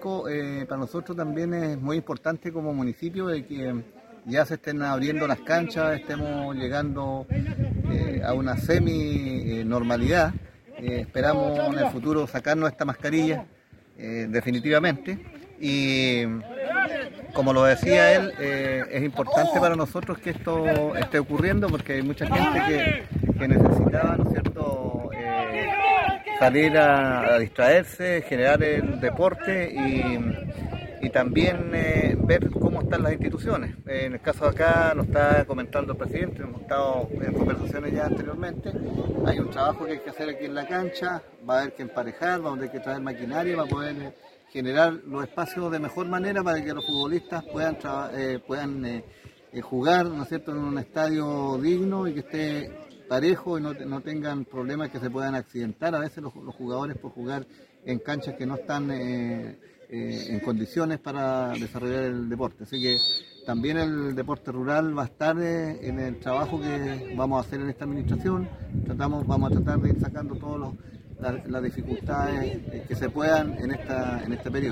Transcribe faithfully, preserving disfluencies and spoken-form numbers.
marco eh, para nosotros también es muy importante como municipio de que ya se estén abriendo las canchas, estemos llegando eh, a una semi-normalidad. Eh, esperamos en el futuro sacarnos esta mascarilla eh, definitivamente y como lo decía él, eh, es importante para nosotros que esto esté ocurriendo porque hay mucha gente que, que necesitaba, ¿no es cierto?, eh, salir a, a distraerse, generar el deporte y, y también eh, ver cómo están las instituciones. En el caso de acá, nos está comentando el presidente, hemos estado en conversaciones ya anteriormente, hay un trabajo que hay que hacer aquí en la cancha, va a haber que emparejar, va a haber que traer maquinaria para poder eh, generar los espacios de mejor manera para que los futbolistas puedan, eh, puedan eh, eh, jugar, ¿no es cierto?, en un estadio digno y que esté parejo y no, no tengan problemas que se puedan accidentar a veces los, los jugadores por jugar en canchas que no están eh, eh, en condiciones para desarrollar el deporte. Así que también el deporte rural va a estar eh, en el trabajo que vamos a hacer en esta administración. Tratamos, vamos a tratar de ir sacando todas las, las dificultades que se puedan en, esta, en este periodo.